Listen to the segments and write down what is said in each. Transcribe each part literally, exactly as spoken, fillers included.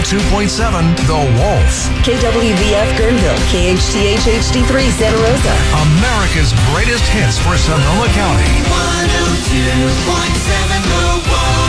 two point seven The Wolf. K W V F Guerneville, K H T H H D three Santa Rosa. America's greatest hits for Sonoma County. one oh two point seven The Wolf.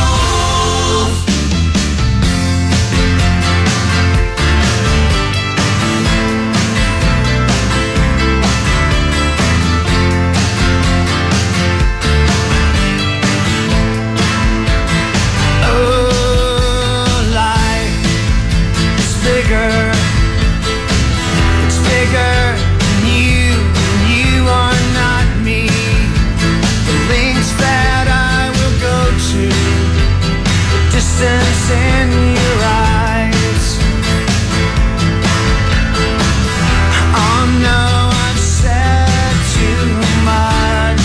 In your eyes. Oh no, I've said too much.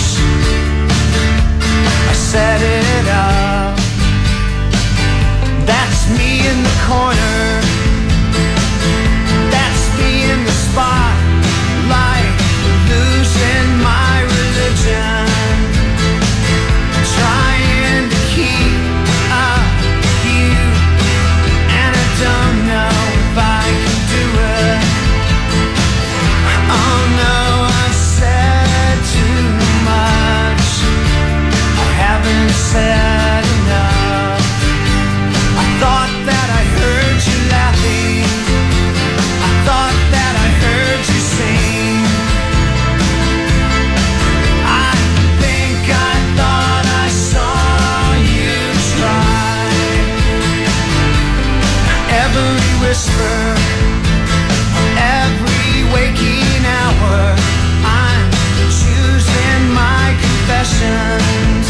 I set it up. That's me in the corner. That's me in the spotlight, losing my religion, trying to keep up. Don't know if I can do it. Oh no, I've said too much. I haven't said enough. I thought that I heard you laughing. I thought that I heard you sing. I think I thought I saw you try. Every whisper, every waking hour, I'm choosing my confessions,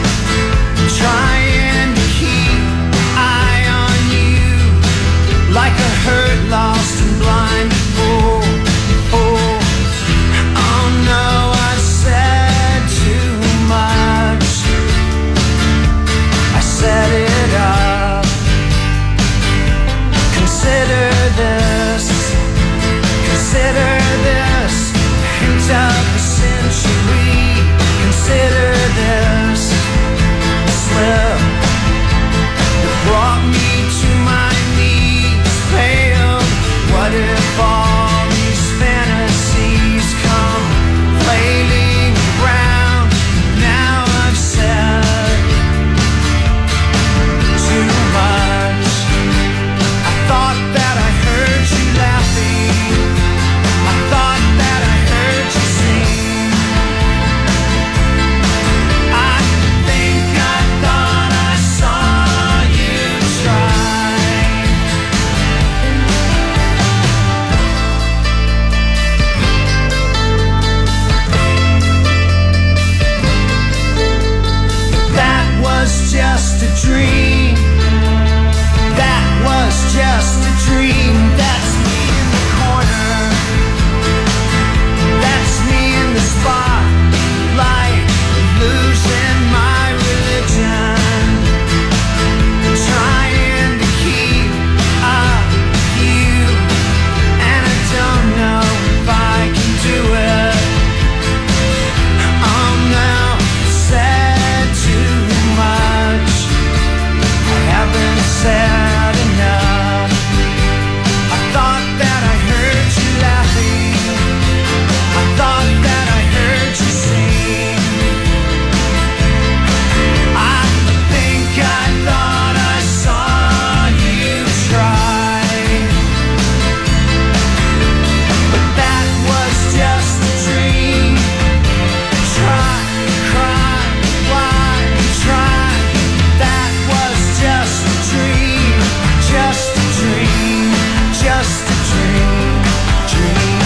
trying to keep eye on you, like a hurt, lost and blind fool. Oh, oh no, I said too much. I set it up. Consider this, consider this, hint of the century. Consider this slip that brought me to my knees, pale. What if all these fantasies come flailing around? Now I've said too much. Thought that I heard you laughing. I thought that I heard you sing. I think I thought I saw you try. That was just a dream. That was just a dream. That's me in the corner. That's me in the spotlight, losing my religion, trying to keep up you, and I don't know if I can do it. Oh no, said too much. I haven't said enough. I thought that I heard you laughing. I thought that I heard you sing. I think I thought I saw you try. But that was just a dream. Try, cry, why try? That was just a dream, just a dream, just a dream, dream.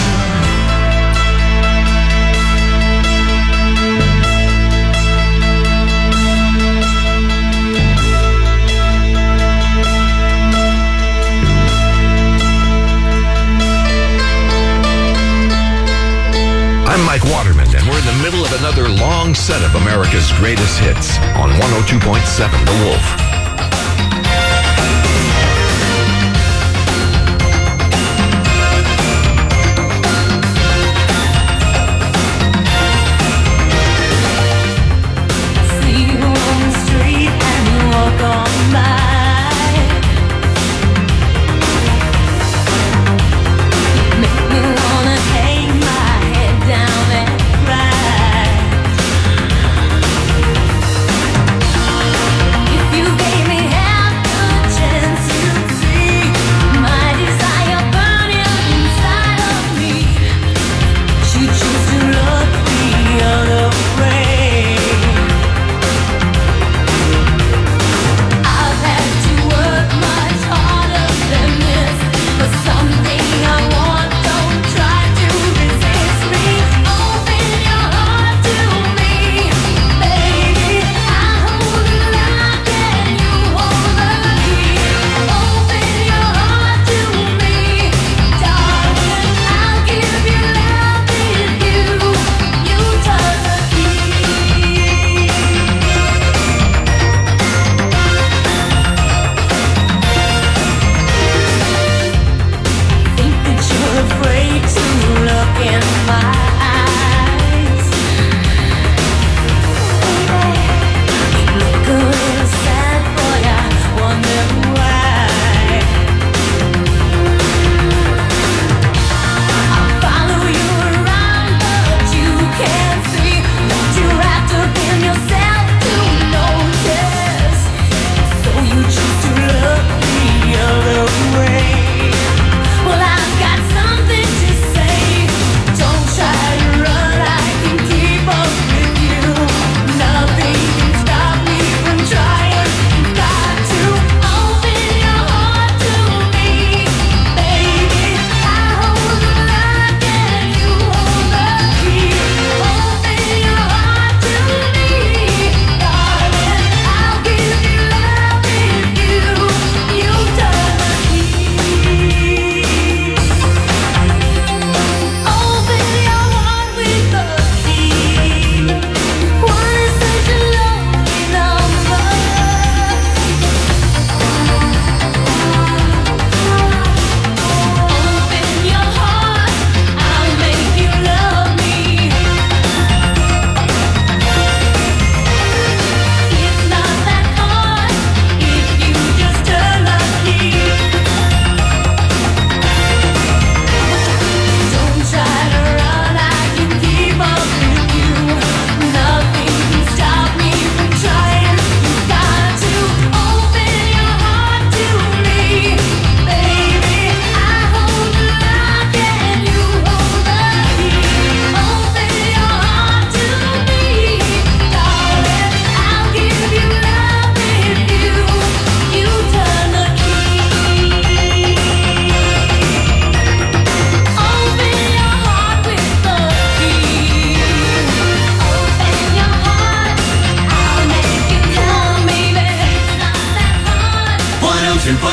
I'm Mike Waterman, and we're in the middle of another long set of America's greatest hits on one oh two point seven The Wolf. See you on the street and you walk on by.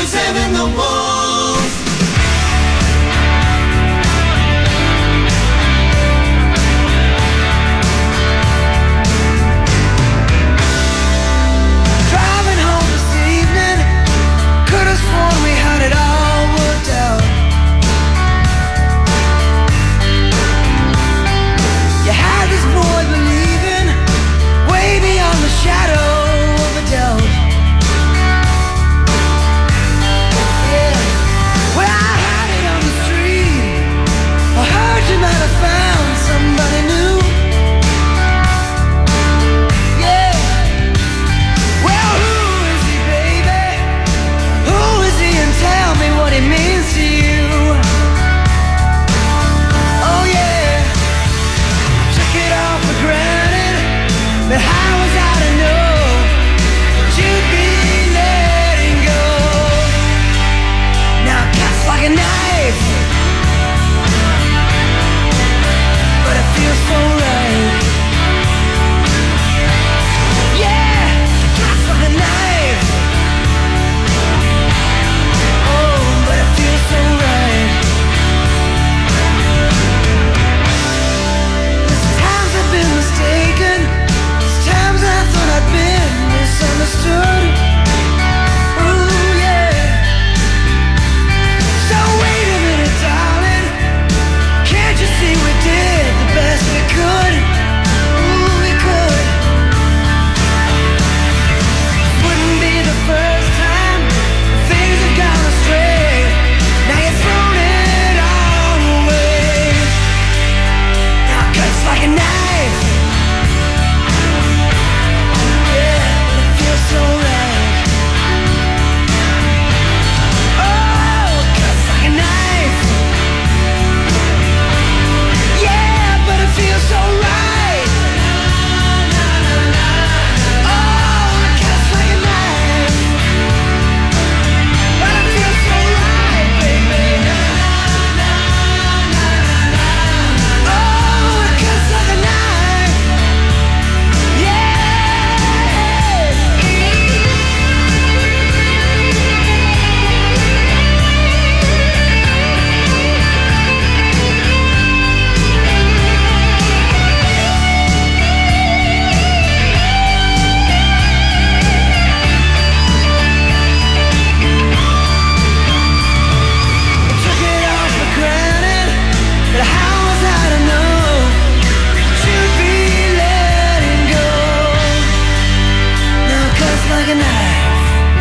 point seven The Wolf. Driving home this evening, could have sworn we had it all worked out. You had this boy believing way beyond the shadow of a doubt. Yeah. Well, I had it on the street. I heard you might have found somebody new. Yeah. Well, who is he, baby? Who is he, and tell me what he means to you? Oh yeah. Took it all for granted, but how was I to know that you'd be letting go? Now it cuts like a knife, but it feels so right. Yeah, it cuts like a knife. Oh, but it feels so right. There's times I've been mistaken. There's times I thought I'd been misunderstood. Ooh, yeah. So wait a minute, darling. Can't you see we did the best we could? Ooh, we could. Wouldn't be the first time things have gone astray. Now you've thrown it all away. Now it cuts like a knife. Yeah, but it feels so right. Oh, it cuts like a knife. Yeah, but it feels so right. Oh, it cuts like a knife. But it feels so right, baby. Oh, it cuts like a knife. Yeah. Took it all for granted, but how was I to know that you'd be letting go? Now it cuts like a knife.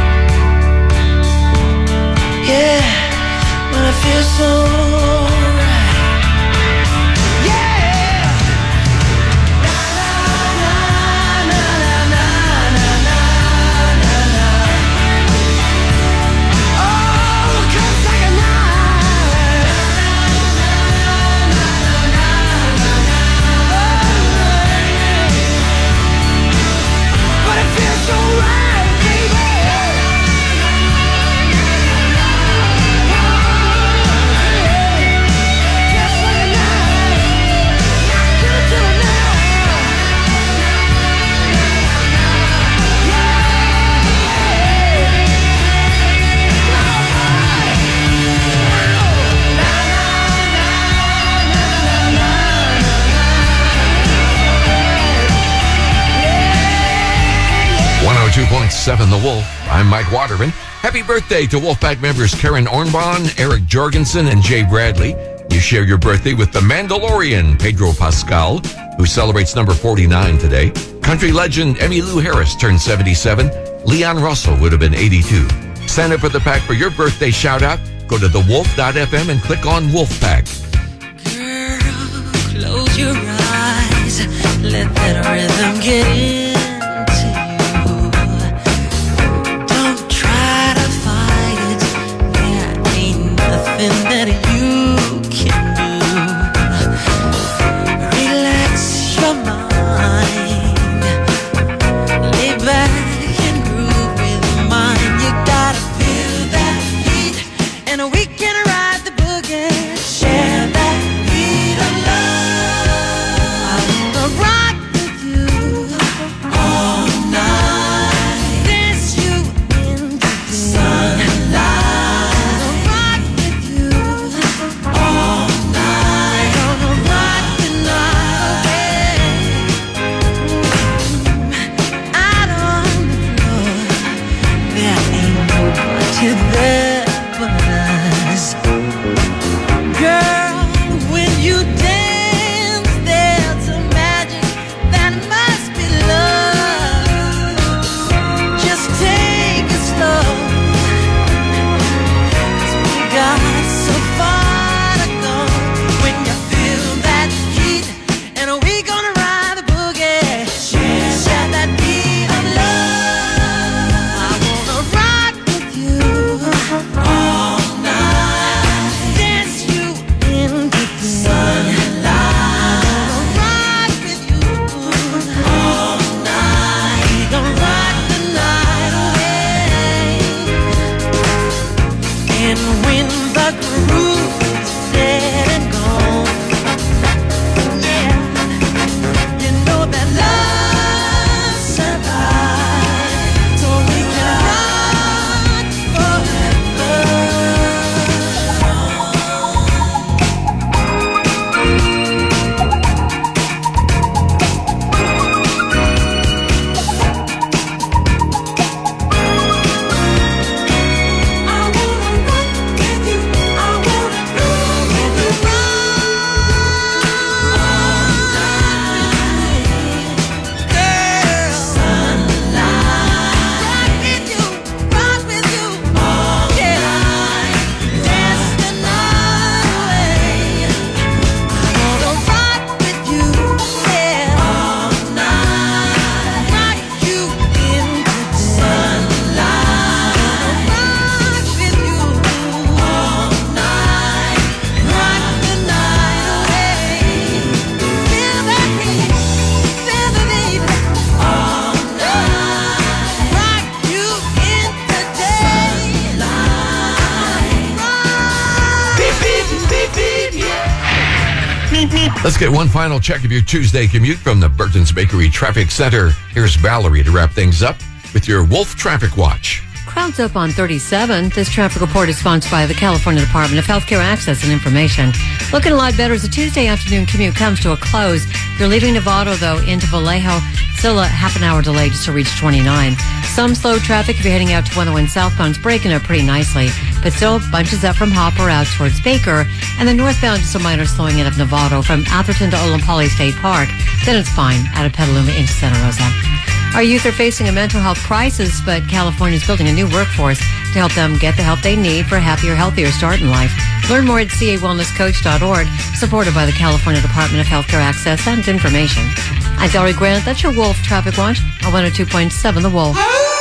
Yeah, but it feels so right. Yeah. Na na na na na na na na na. Oh, it cuts like a knife. But it feels so right, baby. Just like a knife. Not good to the one oh two point seven The Wolf. I'm Mike Waterman. Happy birthday to Wolfpack members Karen Ornbahn, Eric Jorgensen, and Jay Bradley. You share your birthday with the Mandalorian, Pedro Pascal, who celebrates number forty-nine today. Country legend Emmylou Harris turned seventy-seven. Leon Russell would have been eighty-two. Sign up for the pack for your birthday shout-out. Go to the wolf dot f m and click on Wolfpack. Girl, close your eyes. Let that rhythm get into you. Don't try to fight it. There ain't nothing that you can do. Relax your mind. Lay back and groove with mine. You gotta feel that heat, and we can ride the boogie. Share that beat of love. I wanna rock with you. Let's get one final check of your Tuesday commute from the Burton's Bakery Traffic Center. Here's Valerie to wrap things up with your Wolf Traffic Watch. Crowds up on thirty-seven. This traffic report is sponsored by the California Department of Healthcare Access and Information. Looking a lot better as the Tuesday afternoon commute comes to a close. If you're leaving Novato, though, into Vallejo, still a half an hour delay just to reach twenty-nine. Some slow traffic if you're heading out to one oh one southbound's breaking up pretty nicely, but still bunches up from Hopper out towards Baker, and the northbound just a minor slowing in of Novato from Atherton to Olampali State Park. Then it's fine out of Petaluma into Santa Rosa. Our youth are facing a mental health crisis, but California is building a new workforce to help them get the help they need for a happier, healthier start in life. Learn more at c a wellness coach dot org, supported by the California Department of Healthcare Access and Information. I'm Valerie Grant. That's your Wolf Traffic Watch on one oh two point seven The Wolf.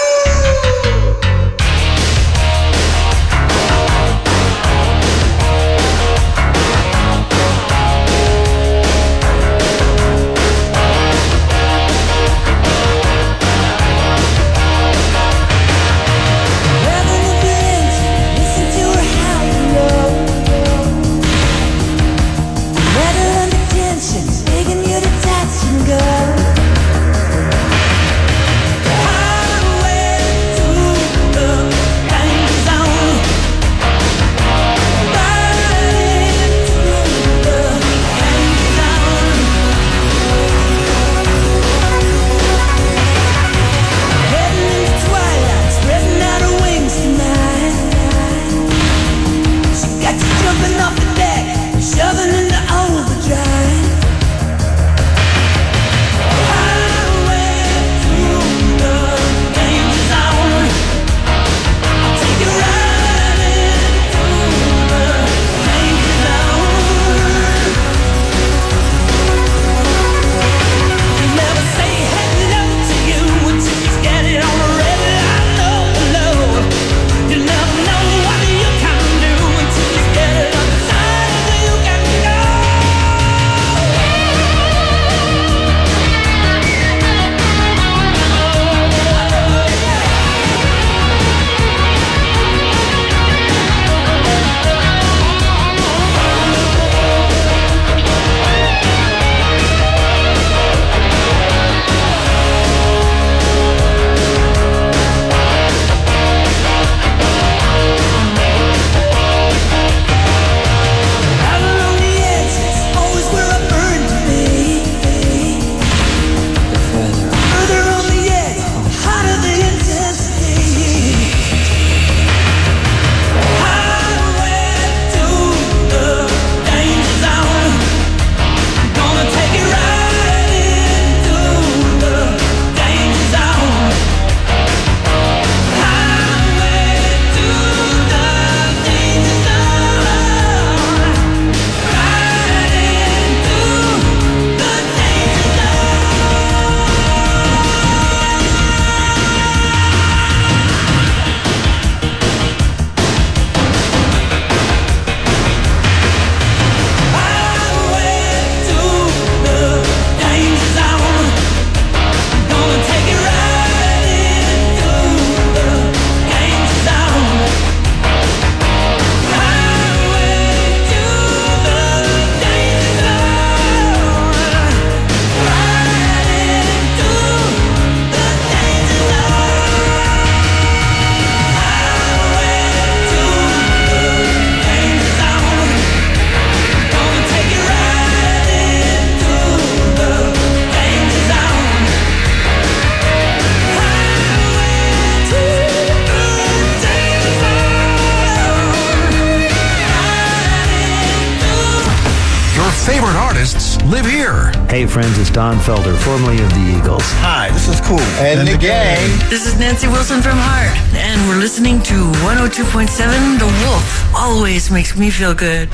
favorite artists live here. Hey friends, it's Don Felder, formerly of the Eagles. Hi, this is Cool. And, and the, the gang. gang. This is Nancy Wilson from Heart, and we're listening to one oh two point seven The Wolf. Always makes me feel good.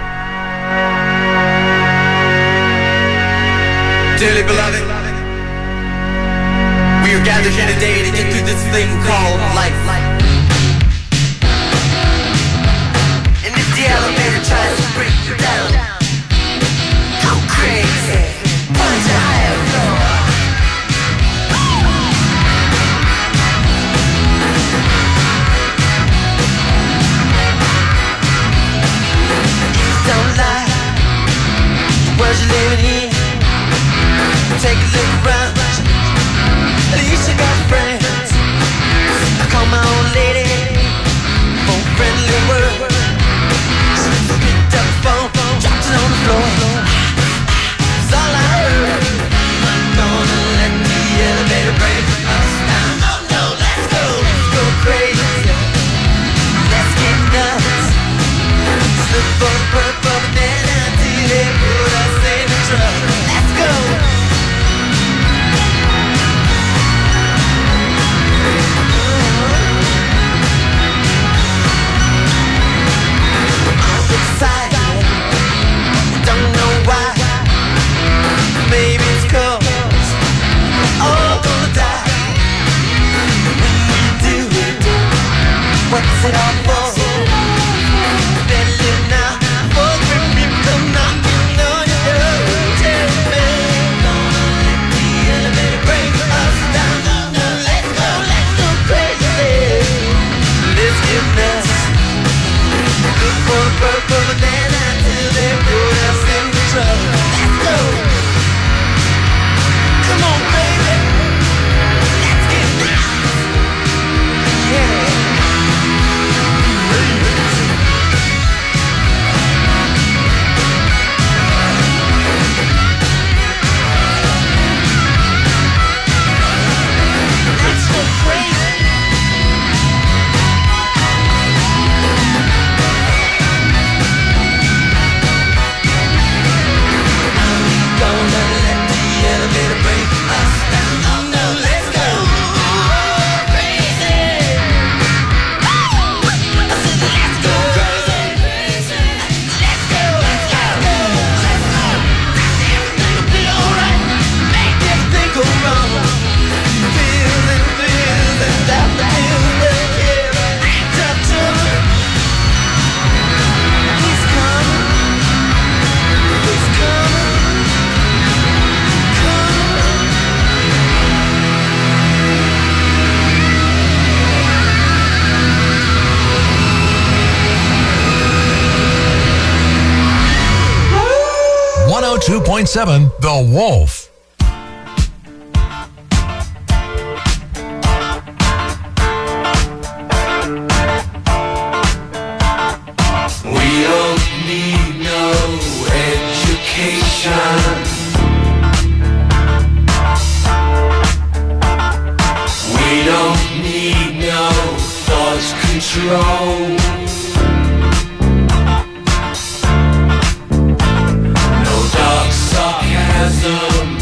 Dearly beloved, we are gathered here today to get through this thing called life. And if the elevator tries to break you down, go crazy, punch a higher floor. Don't lie, the words you take a look around. At least you got friends. I call my old lady for a friendly word. She picked up the phone, dropped it on the floor. That's all I heard. I'm gonna let the elevator break us down. Oh no, let's go, let's go crazy. Let's get nuts. Look for the purple banana until they put us in the truck. Let's go. I'm excited, don't know why. Maybe it's 'cause we're all gonna die. When we do it, what's it all for? Better live now, before the people come knocking on your door. Tell me, gonna let the elevator break us down. No, let's go, let's go crazy. Let's get nuts. Look for the purple banana till they put us in the truck. Let's go. Come on, baby. Let's get nuts. Yeah. Let's go crazy. Gonna let the elevator break us down. Oh no, let's go crazy. I said let's go crazy. Let's go, let's go, let's go. Everything will be alright. Make everything go wrong. Feeling, feeling that feeling, yeah. Touch him. He's coming. He's coming. one oh two point seven The Wolf. We don't need no education. We don't need no thought control. No dark sarcasm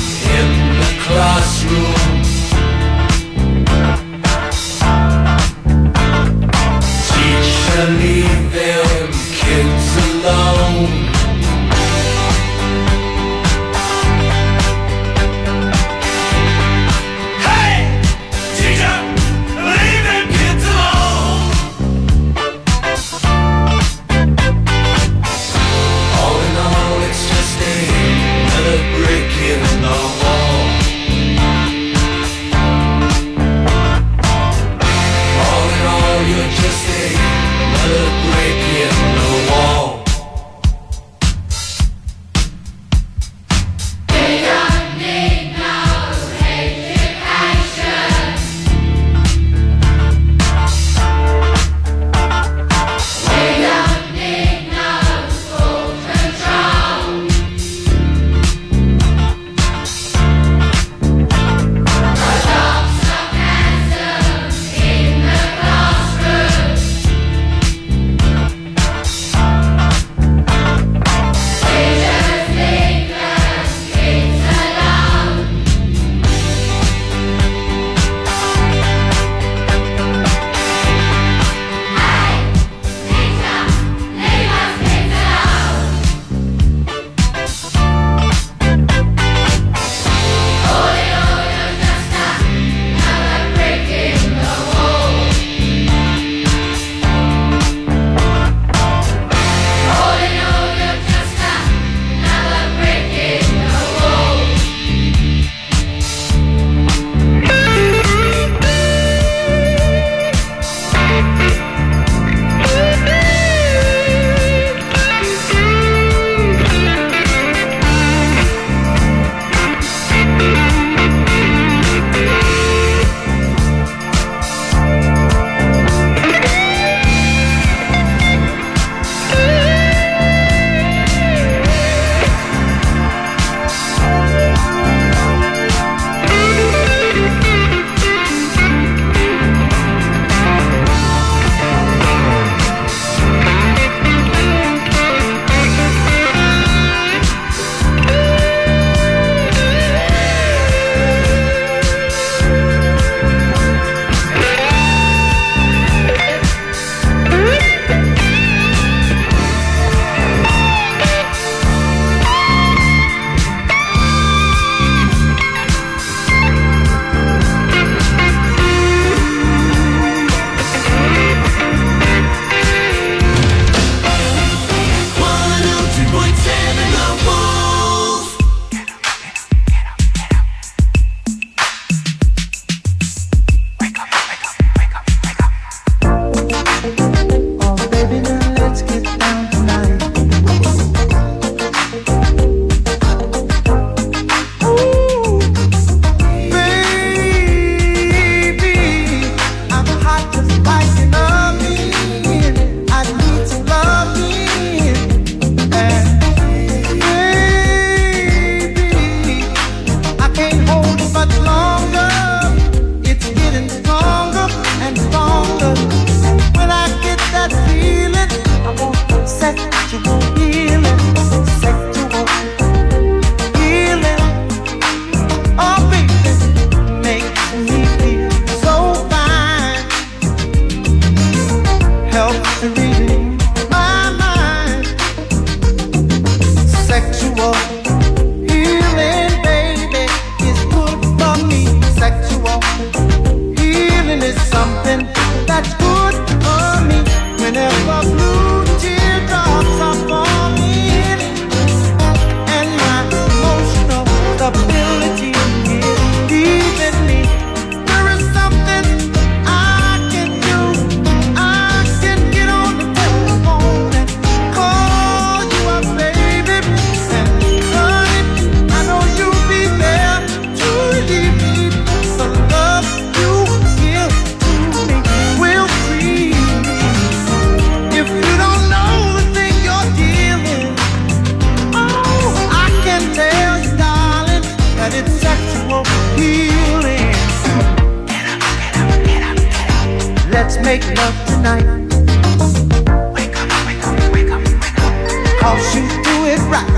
make love tonight. Wake up, wake up, wake up, wake up. Cause you do it right.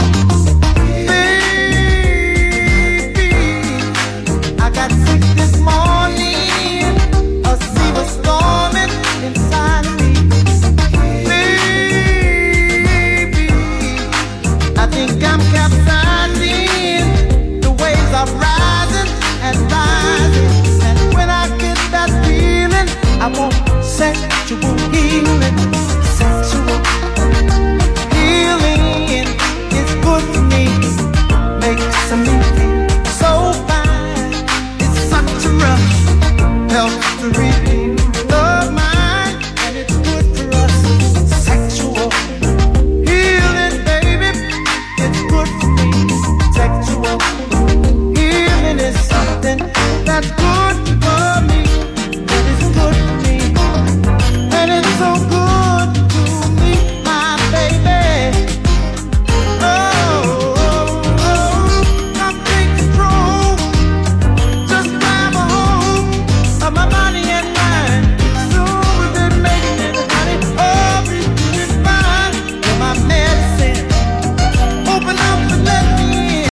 Baby, I got sick this morning. A sea was storming inside of me. Baby, I think I'm capsizing. The waves are rising and rising. And when I get that feeling, I want sexual healing. Sexual healing is good for me. Makes me